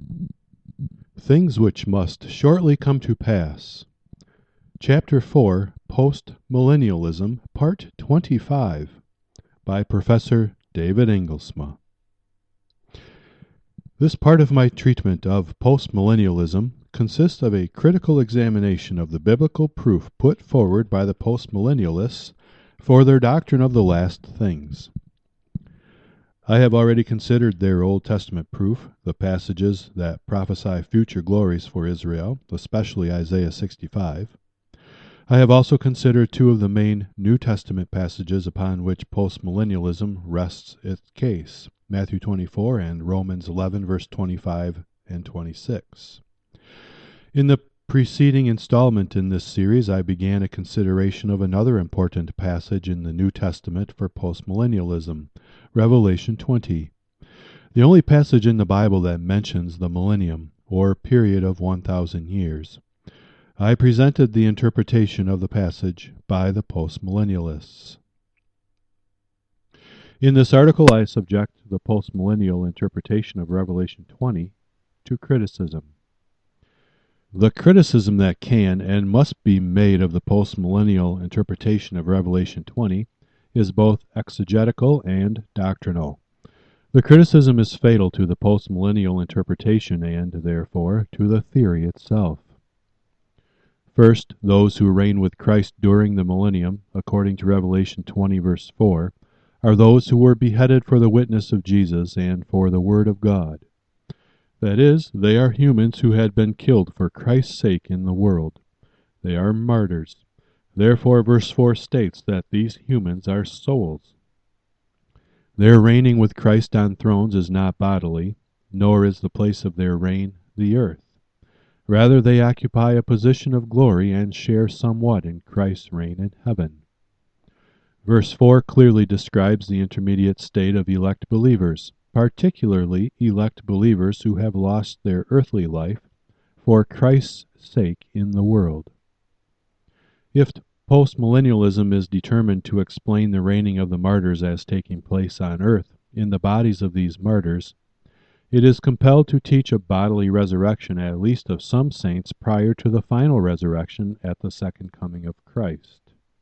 Things which must shortly come to pass. Chapter 4, Post-Millennialism, Part 25, by Professor David Engelsma. This part of my treatment of postmillennialism consists of a critical examination of the biblical proof put forward by the postmillennialists for their doctrine of the last things. I have already considered their Old Testament proof, the passages that prophesy future glories for Israel, especially Isaiah 65. I have also considered two of the main New Testament passages upon which postmillennialism rests its case, Matthew 24 and Romans 11, verse 25 and 26. In the preceding installment in this series, I began a consideration of another important passage in the New Testament for postmillennialism, Revelation 20, the only passage in the Bible that mentions the millennium, or period of 1,000 years. I presented the interpretation of the passage by the postmillennialists. In this article, I subject the postmillennial interpretation of Revelation 20 to criticism. The criticism that can and must be made of the postmillennial interpretation of Revelation 20 is both exegetical and doctrinal. The criticism is fatal to the postmillennial interpretation and, therefore, to the theory itself. First, those who reign with Christ during the millennium, according to Revelation 20, verse 4, are those who were beheaded for the witness of Jesus and for the Word of God. That is, they are humans who had been killed for Christ's sake in the world. They are martyrs. Therefore, verse 4 states that these humans are souls. Their reigning with Christ on thrones is not bodily, nor is the place of their reign the earth. Rather, they occupy a position of glory and share somewhat in Christ's reign in heaven. Verse 4 clearly describes the intermediate state of elect believers, particularly elect believers who have lost their earthly life for Christ's sake in the world. If postmillennialism is determined to explain the reigning of the martyrs as taking place on earth in the bodies of these martyrs, it is compelled to teach a bodily resurrection at least of some saints prior to the final resurrection at the second coming of Christ.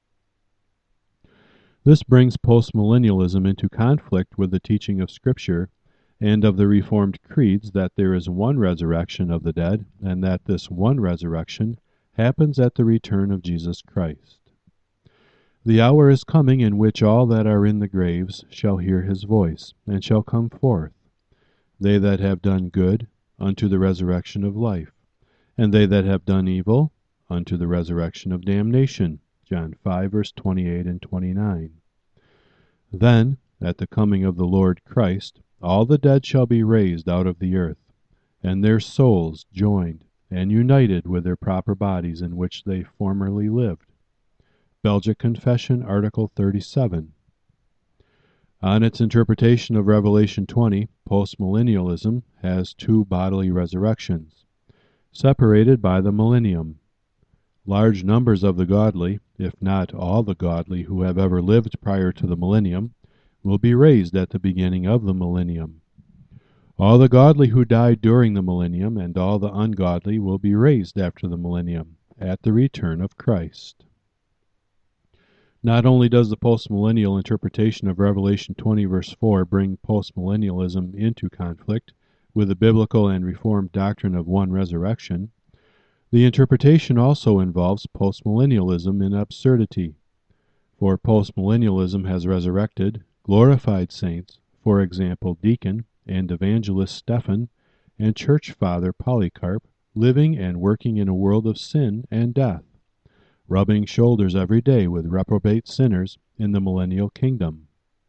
This brings postmillennialism into conflict with the teaching of Scripture and of the Reformed creeds that there is one resurrection of the dead and that this one resurrection happens at the return of Jesus Christ. The hour is coming in which all that are in the graves shall hear his voice, and shall come forth, they that have done good, unto the resurrection of life, and they that have done evil, unto the resurrection of damnation. John 5, verse 28 and 29. Then, at the coming of the Lord Christ, all the dead shall be raised out of the earth, and their souls joined and united with their proper bodies in which they formerly lived. Belgic Confession, Article 37. On its interpretation of Revelation 20, postmillennialism has two bodily resurrections, separated by the millennium. Large numbers of the godly, if not all the godly who have ever lived prior to the millennium, will be raised at the beginning of the millennium. All the godly who died during the millennium and all the ungodly will be raised after the millennium, at the return of Christ. Not only does the postmillennial interpretation of Revelation 20, verse 4 bring postmillennialism into conflict with the biblical and Reformed doctrine of one resurrection, the interpretation also involves postmillennialism in absurdity. For postmillennialism has resurrected, glorified saints, for example, Deacon and Evangelist Stephen and Church Father Polycarp, living and working in a world of sin and death, rubbing shoulders every day with reprobate sinners in the millennial kingdom.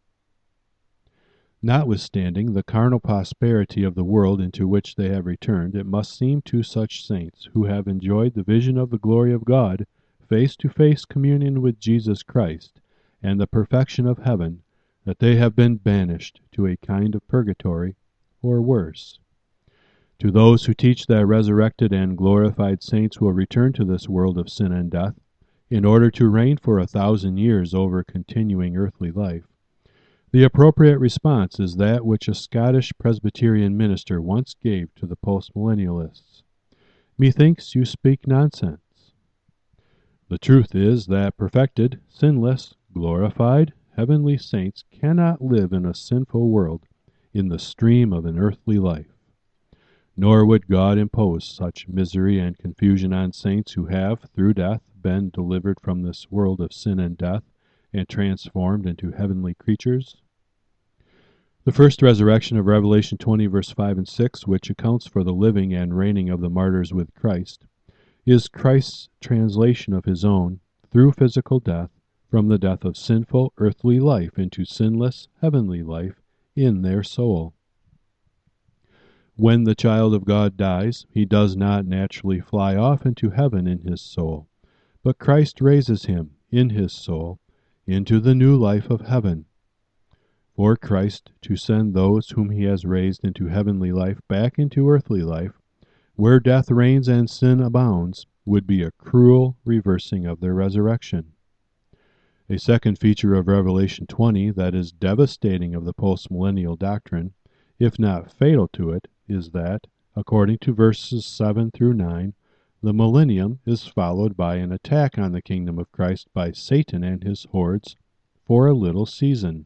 Notwithstanding the carnal prosperity of the world into which they have returned, it must seem to such saints who have enjoyed the vision of the glory of God, face-to-face communion with Jesus Christ, and the perfection of heaven, that they have been banished to a kind of purgatory, or worse. To those who teach that resurrected and glorified saints will return to this world of sin and death, in order to reign for 1,000 years over continuing earthly life, The appropriate response is that which a Scottish Presbyterian minister once gave to the postmillennialists. Methinks you speak nonsense. The truth is that perfected, sinless, glorified, heavenly saints cannot live in a sinful world in the stream of an earthly life. Nor would God impose such misery and confusion on saints who have, through death, been delivered from this world of sin and death and transformed into heavenly creatures. The first resurrection of Revelation 20, verse 5 and 6, which accounts for the living and reigning of the martyrs with Christ, is Christ's translation of his own, through physical death, from the death of sinful earthly life into sinless heavenly life in their soul. When the child of God dies, he does not naturally fly off into heaven in his soul, but Christ raises him, in his soul, into the new life of heaven. For Christ to send those whom he has raised into heavenly life back into earthly life, where death reigns and sin abounds, would be a cruel reversing of their resurrection. A second feature of Revelation 20 that is devastating of the postmillennial doctrine, if not fatal to it, is that, according to verses 7 through 9, the millennium is followed by an attack on the kingdom of Christ by Satan and his hordes for a little season.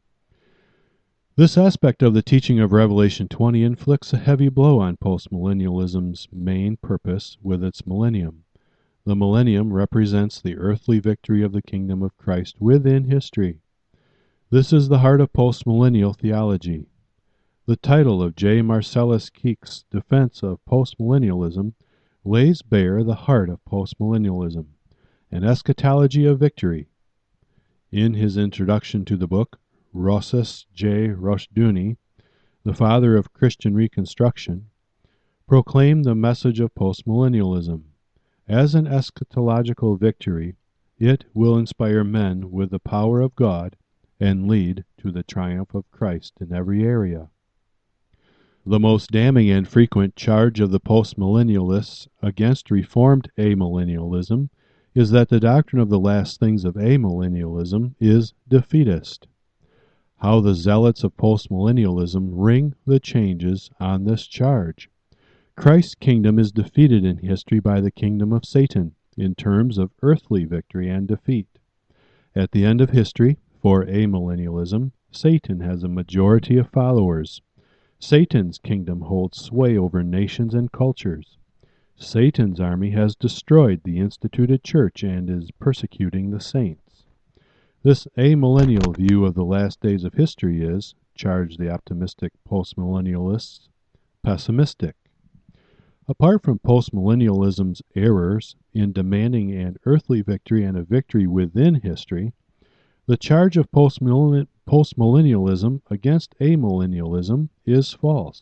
This aspect of the teaching of Revelation 20 inflicts a heavy blow on postmillennialism's main purpose with its millennium. The millennium represents the earthly victory of the kingdom of Christ within history. This is the heart of postmillennial theology. The title of J. Marcellus Keek's defense of postmillennialism lays bare the heart of postmillennialism, an eschatology of victory. In his introduction to the book, Rosus J. Rushdoony, the father of Christian Reconstruction, proclaimed the message of postmillennialism. As an eschatological victory, it will inspire men with the power of God and lead to the triumph of Christ in every area. The most damning and frequent charge of the postmillennialists against Reformed amillennialism is that the doctrine of the last things of amillennialism is defeatist. How the zealots of postmillennialism ring the changes on this charge. Christ's kingdom is defeated in history by the kingdom of Satan in terms of earthly victory and defeat. At the end of history, for amillennialism, Satan has a majority of followers. Satan's kingdom holds sway over nations and cultures. Satan's army has destroyed the instituted church and is persecuting the saints. This amillennial view of the last days of history is, charge the optimistic postmillennialists, pessimistic. Apart from postmillennialism's errors in demanding an earthly victory and a victory within history, the charge of postmillennialism against amillennialism is false.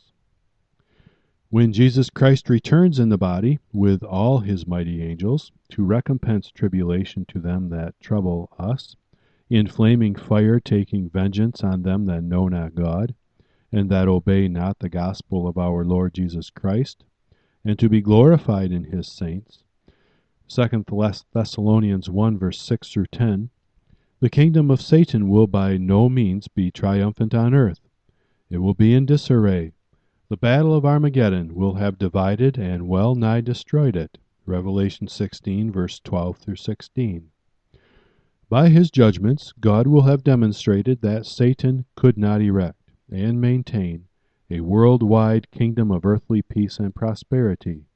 When Jesus Christ returns in the body with all his mighty angels to recompense tribulation to them that trouble us, in flaming fire taking vengeance on them that know not God, and that obey not the gospel of our Lord Jesus Christ, and to be glorified in his saints, 2 Thessalonians 1 verse 6 through 10, the kingdom of Satan will by no means be triumphant on earth. It will be in disarray. The battle of Armageddon will have divided and well nigh destroyed it. Revelation 16 verse 12 through 16. By his judgments, God will have demonstrated that Satan could not erect and maintain a worldwide kingdom of earthly peace and prosperity.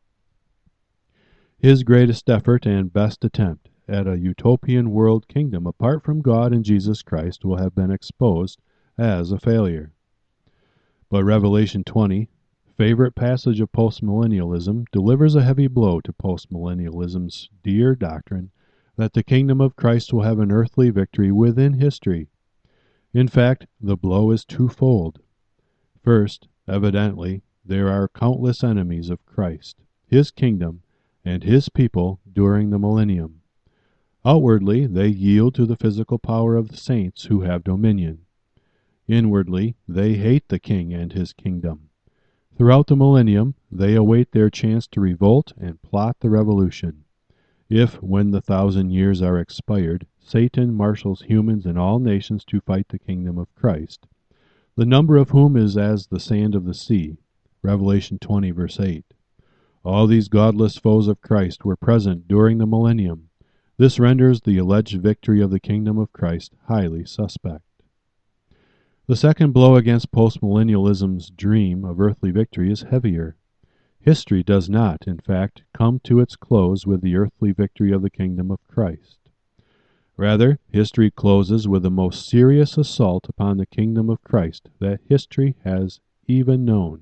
His greatest effort and best attempt at a utopian world kingdom apart from God and Jesus Christ will have been exposed as a failure. But Revelation 20, favorite passage of postmillennialism, delivers a heavy blow to postmillennialism's dear doctrine that the kingdom of Christ will have an earthly victory within history. In fact, the blow is twofold. First, evidently, there are countless enemies of Christ, his kingdom, and his people during the millennium. Outwardly, they yield to the physical power of the saints who have dominion. Inwardly, they hate the king and his kingdom. Throughout the millennium, they await their chance to revolt and plot the revolution. If, when the 1,000 years are expired, Satan marshals humans in all nations to fight the kingdom of Christ, the number of whom is as the sand of the sea. Revelation 20, verse 8. All these godless foes of Christ were present during the millennium. This renders the alleged victory of the kingdom of Christ highly suspect. The second blow against postmillennialism's dream of earthly victory is heavier. History does not, in fact, come to its close with the earthly victory of the kingdom of Christ. Rather, history closes with the most serious assault upon the kingdom of Christ that history has even known.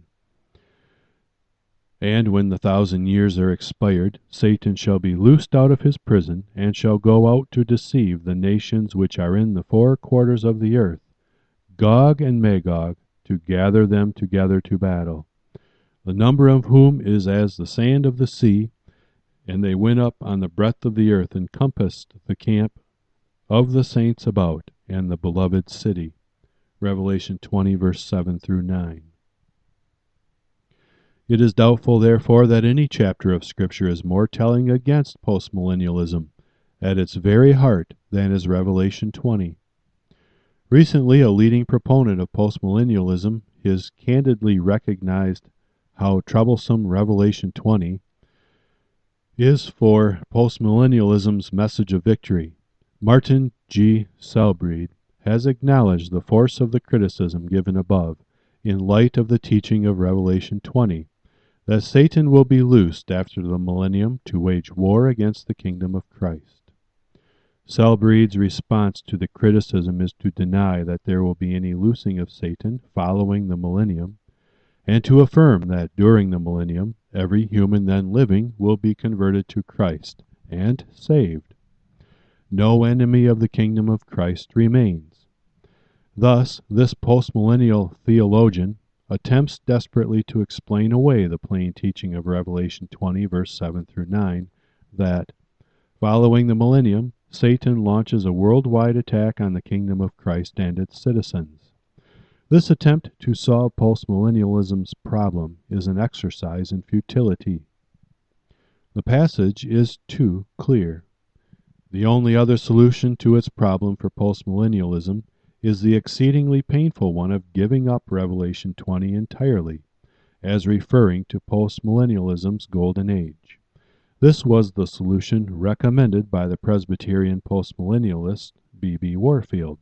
And when the 1,000 years are expired, Satan shall be loosed out of his prison, and shall go out to deceive the nations which are in the four quarters of the earth, Gog and Magog, to gather them together to battle, the number of whom is as the sand of the sea. And they went up on the breadth of the earth, and compassed the camp of the saints about, and the beloved city. Revelation 20, verse 7 through 9. It is doubtful, therefore, that any chapter of Scripture is more telling against postmillennialism at its very heart than is Revelation 20. Recently, a leading proponent of postmillennialism has candidly recognized how troublesome Revelation 20 is for postmillennialism's message of victory. Martin G. Selbrede has acknowledged the force of the criticism given above in light of the teaching of Revelation 20, that Satan will be loosed after the millennium to wage war against the kingdom of Christ. Selbrede's response to the criticism is to deny that there will be any loosing of Satan following the millennium, and to affirm that during the millennium every human then living will be converted to Christ and saved. No enemy of the kingdom of Christ remains. Thus, this postmillennial theologian attempts desperately to explain away the plain teaching of Revelation 20, verse 7 through 9, that, following the millennium, Satan launches a worldwide attack on the kingdom of Christ and its citizens. This attempt to solve postmillennialism's problem is an exercise in futility. The passage is too clear. The only other solution to its problem for postmillennialism is the exceedingly painful one of giving up Revelation 20 entirely, as referring to postmillennialism's golden age. This was the solution recommended by the Presbyterian postmillennialist B.B. Warfield.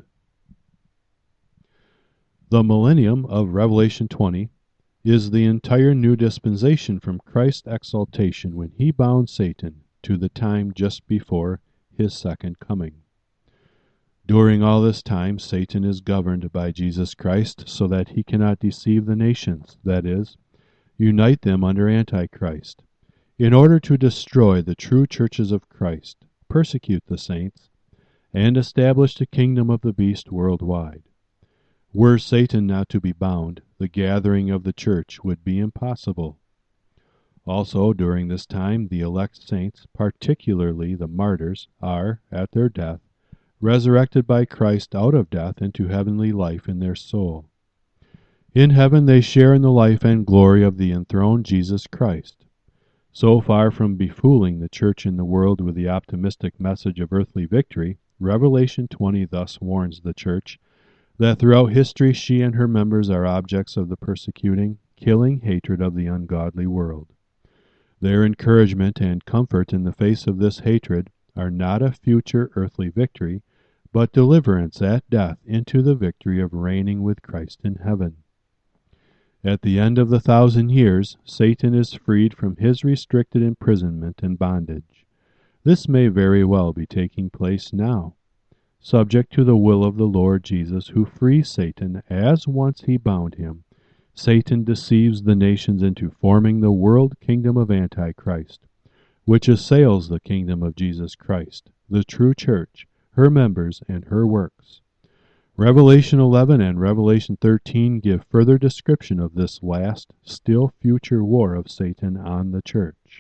The millennium of Revelation 20 is the entire new dispensation from Christ's exaltation when he bound Satan to the time just before his second coming. During all this time, Satan is governed by Jesus Christ so that he cannot deceive the nations, that is, unite them under Antichrist, in order to destroy the true churches of Christ, persecute the saints, and establish the kingdom of the beast worldwide. Were Satan not to be bound, the gathering of the church would be impossible. Also, during this time, the elect saints, particularly the martyrs, are, at their death, resurrected by Christ out of death into heavenly life in their soul. In heaven they share in the life and glory of the enthroned Jesus Christ. So far from befooling the church in the world with the optimistic message of earthly victory, Revelation 20 thus warns the church that throughout history she and her members are objects of the persecuting, killing hatred of the ungodly world. Their encouragement and comfort in the face of this hatred are not a future earthly victory, but deliverance at death into the victory of reigning with Christ in heaven. At the end of the 1,000 years, Satan is freed from his restricted imprisonment and bondage. This may very well be taking place now, subject to the will of the Lord Jesus, who frees Satan as once he bound him. Satan deceives the nations into forming the world kingdom of Antichrist, which assails the kingdom of Jesus Christ, the true church, her members, and her works. Revelation 11 and Revelation 13 give further description of this last, still future war of Satan on the church.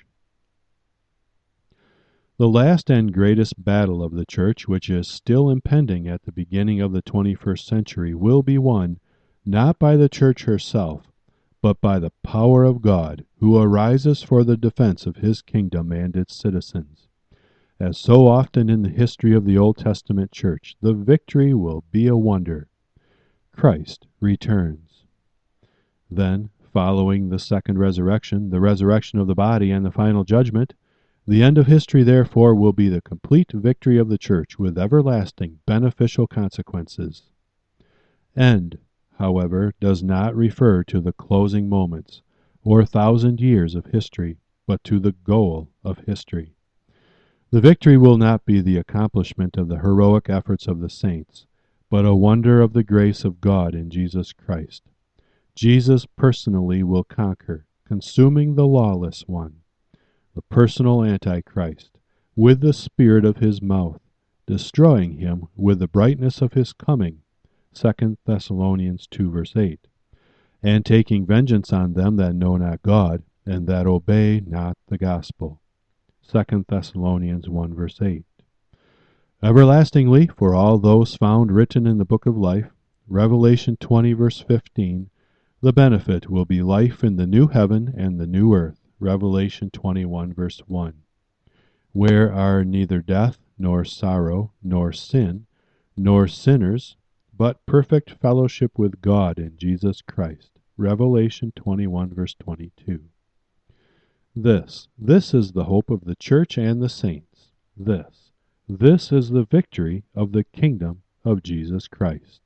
The last and greatest battle of the church, which is still impending at the beginning of the 21st century, will be won not by the church herself, but by the power of God, who arises for the defense of his kingdom and its citizens. As so often in the history of the Old Testament church, the victory will be a wonder. Christ returns. Then, following the second resurrection, the resurrection of the body, and the final judgment, the end of history, therefore, will be the complete victory of the church with everlasting beneficial consequences. End, however, does not refer to the closing moments or 1,000 years of history, but to the goal of history. The victory will not be the accomplishment of the heroic efforts of the saints, but a wonder of the grace of God in Jesus Christ. Jesus personally will conquer, consuming the lawless one, the personal Antichrist, with the spirit of his mouth, destroying him with the brightness of his coming, 2 Thessalonians 2 verse 8, and taking vengeance on them that know not God, and that obey not the gospel, 2 Thessalonians 1 verse 8. Everlastingly, for all those found written in the book of life, Revelation 20 verse 15, the benefit will be life in the new heaven and the new earth, Revelation 21 verse 1, where are neither death, nor sorrow, nor sin, nor sinners, but perfect fellowship with God in Jesus Christ, Revelation 21 verse 22. This is the hope of the church and the saints. This is the victory of the kingdom of Jesus Christ.